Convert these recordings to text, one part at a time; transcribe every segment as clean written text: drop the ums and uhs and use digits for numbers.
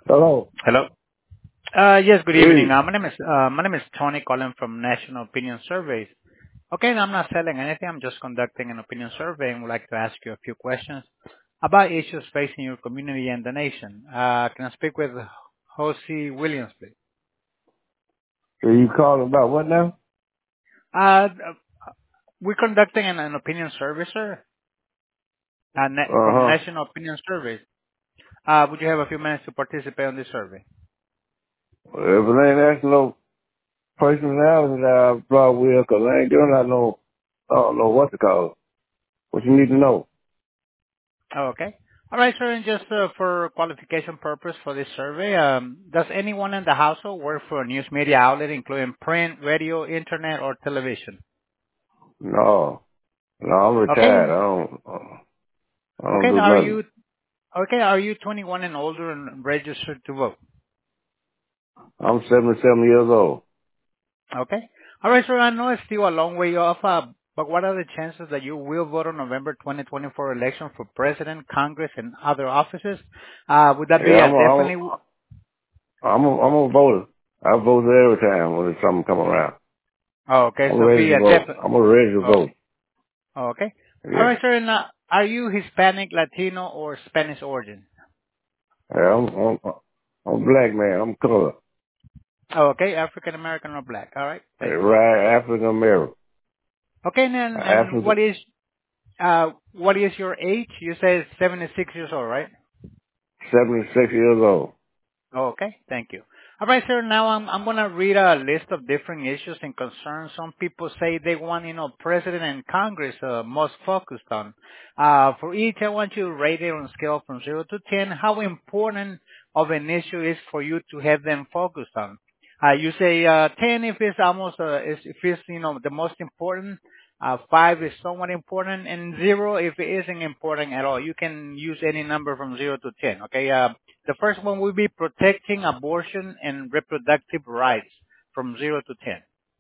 Hello. Hello. Yes, good evening. Hey. My name is Tony calling from National Opinion Surveys. Okay, I'm not selling anything. I'm just conducting an opinion survey and would like to ask you a few questions about issues facing your community and the nation. Can I speak with Jose Williams, please? Are you calling about what now? Uh, we're conducting an opinion survey, sir, from Uh-huh. National Opinion Surveys. Would you have a few minutes to participate on this survey? Well, if it ain't asking no personality that I probably will, cause I ain't doing that no, I don't know what to call it. What you need to know. Oh, okay. All right, sir. And just for qualification purpose for this survey, does anyone in the household work for a news media outlet, including print, radio, internet, or television? No. No, I'm retired. Okay. I don't Okay. do Now, are nothing. you okay? Are you 21 and older and registered to vote? I'm 77 years old. Okay. All right, sir. I know it's still a long way off, but what are the chances that you will vote on November 2024 election for president, Congress, and other offices? Would that be Yeah, a definitely? I'm a voter. I vote every time when something come around. Oh, okay. I'm So ready be to a vote. definite. I'm ready to vote. Oh, okay. All Yeah. right, sir. And are you Hispanic, Latino, or Spanish origin? Yeah, I'm black man. I'm color. Oh, okay. African American or black. All right. Thank you. Right, African American. Okay, and African, what is your age? You say 76 years old, right? 76 years old. Oh, okay. Thank you. All right, sir. Now I'm gonna read a list of different issues and concerns. Some people say they want, president and Congress most focused on. For each, I want you to rate it on a scale from 0 to 10. How important of an issue is for you to have them focused on? You say 10 if it's if it's the most important. 5 is somewhat important, and 0 if it isn't important at all. You can use any number from 0 to 10. Okay. The first one will be protecting abortion and reproductive rights from 0 to 10.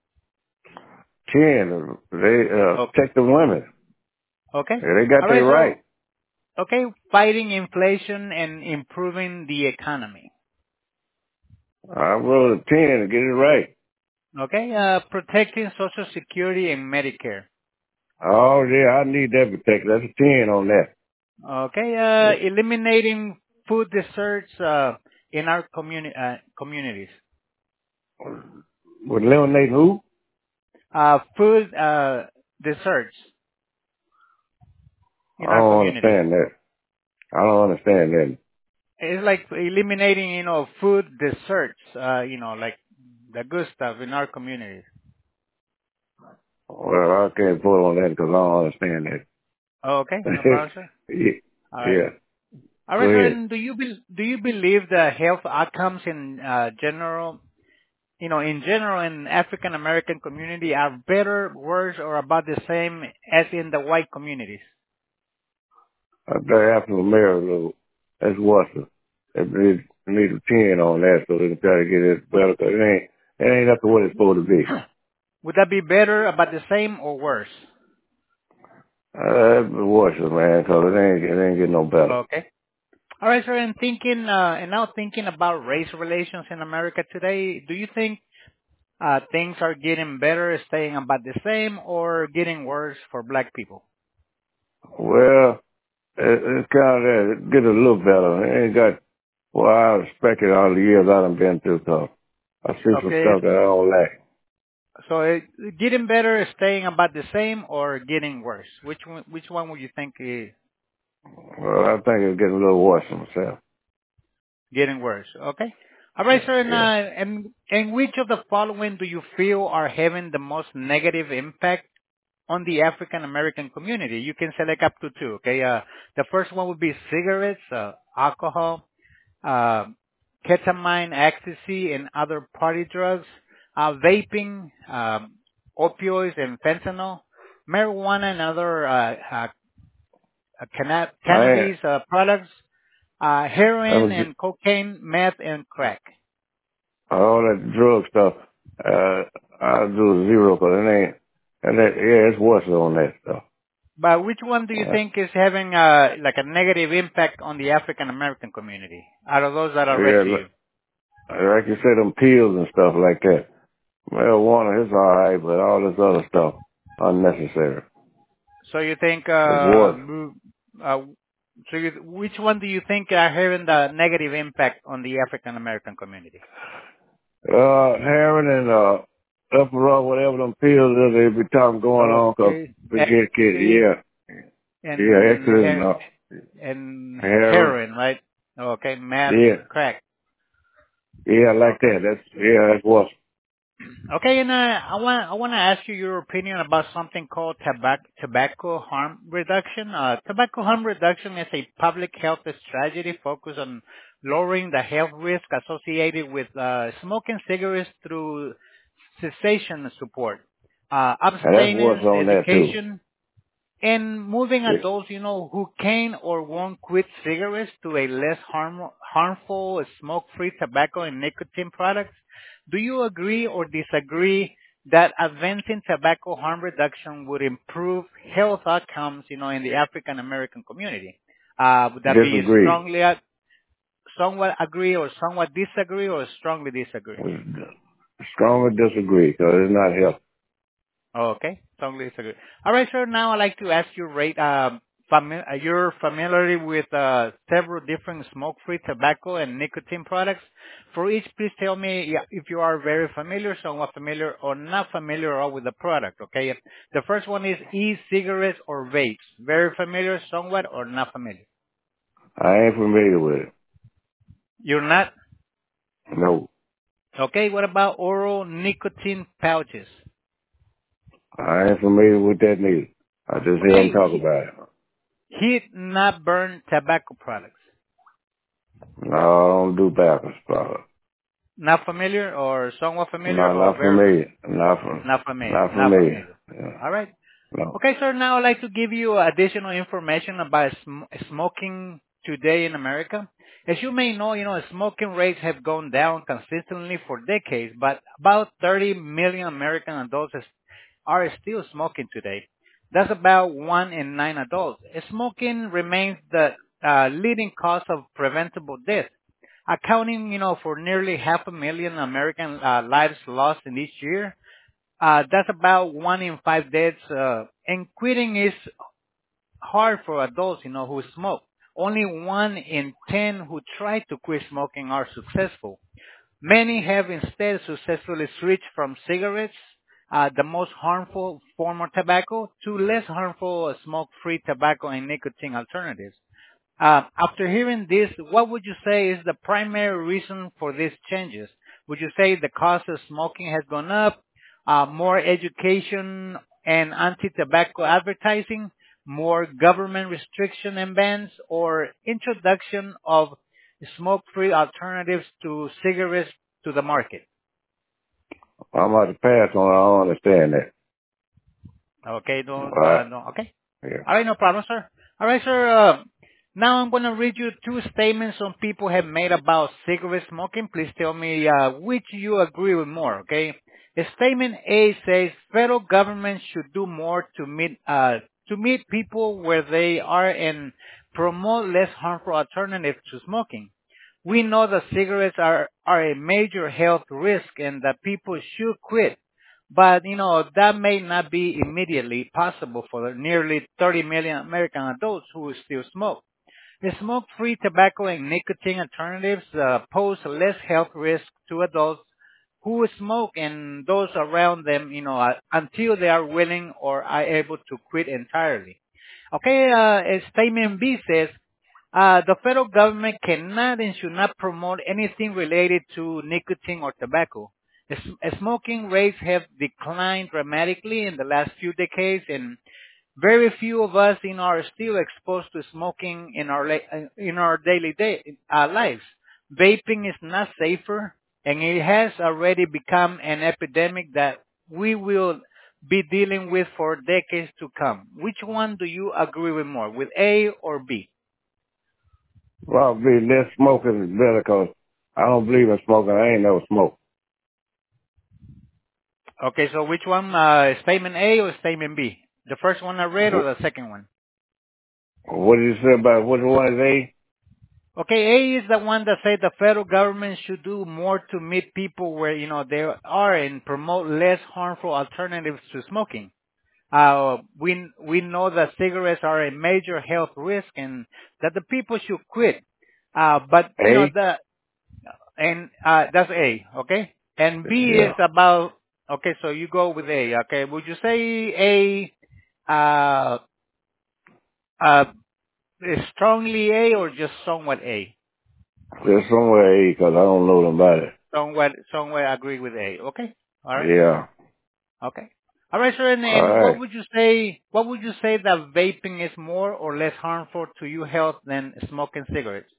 10, they Okay. protect the women. Okay. Yeah, they got All their right. right. So, okay, fighting inflation and improving the economy. I wrote a 10 to get it right. Okay. Protecting Social Security and Medicare. Oh, yeah, I need that protected. That's a 10 on that. Okay. Eliminating food deserts in our communities. With eliminating who? Food deserts in I our don't communities. understand that. I don't understand that. It's like eliminating, food desserts, like the good stuff in our communities. Well, I can't put on that because I don't understand Oh, okay, that. no problem, sir. yeah, All right. yeah, All go right, sir. ahead. And do you believe the health outcomes in general, in general in African American community are better, worse, or about the same as in the white communities? I think African American, that's Worcester. They need a 10 on that so they can try to get it better. 'Cause it ain't up to what it's supposed to be. Would that be better, about the same, or worse? That's Worcester, man, 'cause it ain't getting no better. Okay. All right, sir. And now thinking about race relations in America today, do you think things are getting better, staying about the same, or getting worse for black people? Well, it's kind of that. It get a little better. It ain't got what I expected all the years I done been through, so I see some Okay, stuff that I don't like. so getting better, staying about the same, or getting worse? Which one would you think is Well, I think it's getting a little worse for myself. getting worse? Okay. All right, sir. And, Yeah. which of the following do you feel are having the most negative impact on the African American community? You can select up to two. Okay. The first one would be cigarettes, alcohol, uh, ketamine, ecstasy, and other party drugs, vaping, opioids, and fentanyl, marijuana and other I ain't, cannabis products, heroin I'm, and cocaine, meth, and crack. all that drug stuff, I'll do a zero, cause it ain't, and that, yeah, it's worse on that stuff. But which one do you Uh, think is having like a negative impact on the African American community out of those that I read yeah, to you? like you said, them pills and stuff like that. Marijuana is alright, but all this other stuff, unnecessary. So you think, It's worse. uh, which one do you think are having the negative impact on the African American community? Heroin and, Upper whatever them pills is, every time going on, cause Okay, forget kid, ecstasy yeah. Yeah, and excellent, and heroin. heroin, right? Okay, meth, Yeah. crack. Yeah, like Okay. that. That's worse. Okay, and I want to ask you your opinion about something called tobacco harm reduction. Tobacco harm reduction is a public health strategy focused on lowering the health risk associated with smoking cigarettes through cessation support, And that's worse abstinence on that too. education, and moving Yeah. adults, who can or won't quit cigarettes to a less harmful smoke-free tobacco and nicotine products. Do you agree or disagree that advancing tobacco harm reduction would improve health outcomes, in the African American community? Would that be Disagree. somewhat agree or somewhat disagree or strongly disagree? Strongly disagree, because it's not healthy. Oh, okay. Totally disagree. All right, sir. Now I'd like to ask you, rate, you're familiar with several different smoke-free tobacco and nicotine products. For each, please tell me, yeah, if you are very familiar, somewhat familiar, or not familiar at all with the product, okay? The first one is e-cigarettes or vapes. Very familiar, somewhat, or not familiar? I ain't familiar with it. You're not? No. Okay, what about oral nicotine pouches? I ain't familiar with that neither. I just hear them Okay, talk about it. heat not burn tobacco products. No, I don't do backwards product. Not familiar or somewhat familiar No, or not very familiar. not Not familiar. familiar. Yeah. All right. No. Okay, sir. Now I'd like to give you additional information about smoking today in America. As you may know, smoking rates have gone down consistently for decades, but about 30 million American adults are still smoking today. That's about 1 in 9 adults. Smoking remains the leading cause of preventable death, accounting, for nearly 500,000 American lives lost in each year. That's about 1 in 5 deaths. And quitting is hard for adults, who smoke. Only 1 in 10 who try to quit smoking are successful. Many have instead successfully switched from cigarettes, the most harmful form of tobacco, to less harmful smoke-free tobacco and nicotine alternatives. After hearing this, what would you say is the primary reason for these changes? Would you say the cost of smoking has gone up, more education and anti-tobacco advertising, more government restriction and bans, or introduction of smoke-free alternatives to cigarettes to the market? I'm about to pass on. I don't understand that. Okay, All right. no, okay. Yeah. All right, no problem, sir. All right, sir. Now I'm going to read you two statements some people have made about cigarette smoking. Please tell me which you agree with more, okay? Statement A says federal government should do more to meet people where they are and promote less harmful alternatives to smoking. We know that cigarettes are a major health risk and that people should quit. But, that may not be immediately possible for the nearly 30 million American adults who still smoke. The smoke-free tobacco and nicotine alternatives pose less health risk to adults who smoke and those around them, until they are willing or are able to quit entirely. Okay, statement B says, the federal government cannot and should not promote anything related to nicotine or tobacco. Smoking rates have declined dramatically in the last few decades, and very few of us, are still exposed to smoking in our daily lives. Vaping is not safer, and it has already become an epidemic that we will be dealing with for decades to come. Which one do you agree with more, with A or B? Probably less smoking is better, because I don't believe in smoking. I ain't never smoked. Okay, so which one, statement A or statement B? The first one I read or the second one? What did you say about which one is A? Okay, A is the one that said the federal government should do more to meet people where, they are and promote less harmful alternatives to smoking. We know that cigarettes are a major health risk and that the people should quit. But, A? that's A, okay? And B is Yeah. about, okay, so you go with A, okay? Would you say A, uh, is strongly A or just somewhat A? There's somewhere A because I don't know them about it. Somewhat agree with A. Okay. All right. Yeah. Okay. All right, sir. All And right. what would you say that vaping is more or less harmful to your health than smoking cigarettes?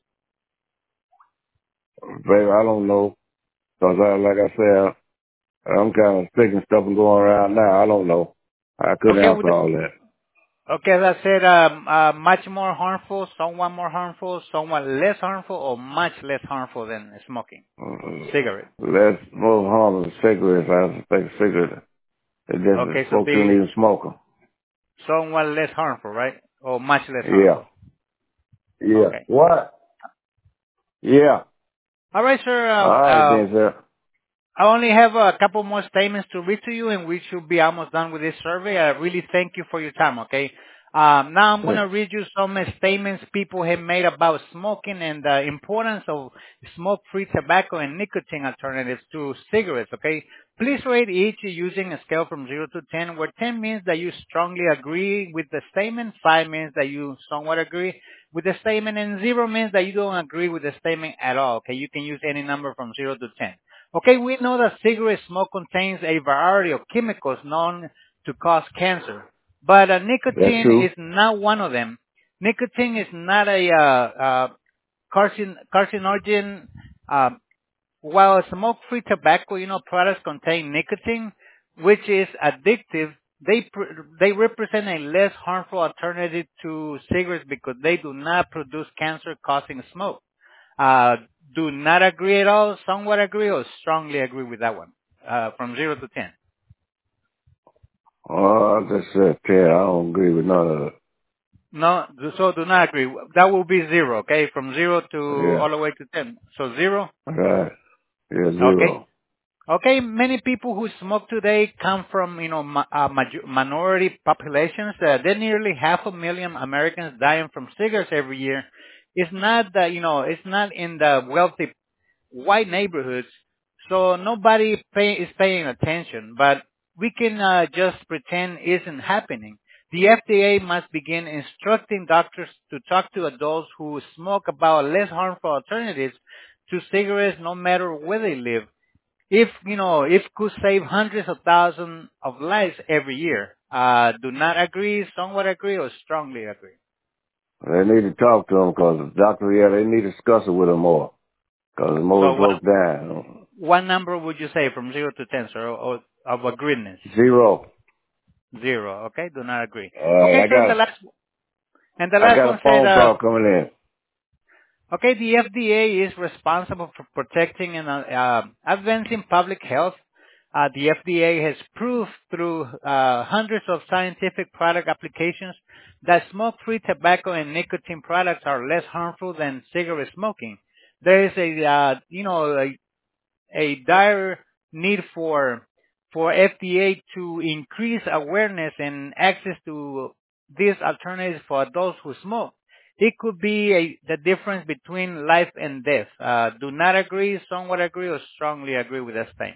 Baby, I don't know. Because like I said, I'm kind of sick and stuff and going around now. I don't know. I couldn't Okay. answer all that. Okay, that said, much more harmful, somewhat more harmful, somewhat less harmful, or much less harmful than smoking cigarette. Less, more harm than cigarettes. I think cigarettes. It Okay, just, so folks shouldn't be even smoke them. somewhat less harmful, right? Or much less Yeah. harmful. Yeah. Okay. What? Yeah. All right, sir. All right then, sir. I only have a couple more statements to read to you, and we should be almost done with this survey. I really thank you for your time, okay? Now I'm going to read you some statements people have made about smoking and the importance of smoke-free tobacco and nicotine alternatives to cigarettes, okay? Please rate each using a scale from 0 to 10, where 10 means that you strongly agree with the statement, 5 means that you somewhat agree with the statement, and 0 means that you don't agree with the statement at all, okay? You can use any number from 0 to 10. Okay, we know that cigarette smoke contains a variety of chemicals known to cause cancer, but That's nicotine true. is not one of them. Nicotine is not a carcinogen. Uh, while smoke-free tobacco, products contain nicotine, which is addictive. They represent a less harmful alternative to cigarettes because they do not produce cancer-causing smoke. Uh, do not agree at all, somewhat agree, or strongly agree with that one? From 0 to 10. Oh, I just said 10. I don't agree with none of it. No, so do not agree. That will be 0, okay? From 0 to Yeah. all the way to 10. So 0? All right. Yeah, Okay. 0. Okay, many people who smoke today come from, minority populations. There are nearly 500,000 Americans dying from cigarettes every year. It's not the, it's not in the wealthy white neighborhoods, so nobody is paying attention. But we can just pretend isn't happening. The FDA must begin instructing doctors to talk to adults who smoke about less harmful alternatives to cigarettes, no matter where they live. If could save hundreds of thousands of lives every year. Do not agree, somewhat agree, or strongly agree. They need to talk to them because the doctor, yeah, they need to discuss it with them more. Because more So what folks dying. what number would you say from 0 to 10, sir, or of agreedness? 0. 0. Okay, do not agree. Alright, Okay, sir, and the I last got one a said, phone call coming in. okay, the FDA is responsible for protecting and advancing public health. The FDA has proved through hundreds of scientific product applications that smoke-free tobacco and nicotine products are less harmful than cigarette smoking. There is a dire need for FDA to increase awareness and access to these alternatives for those who smoke. It could be the difference between life and death. Do not agree, somewhat agree, or strongly agree with that statement.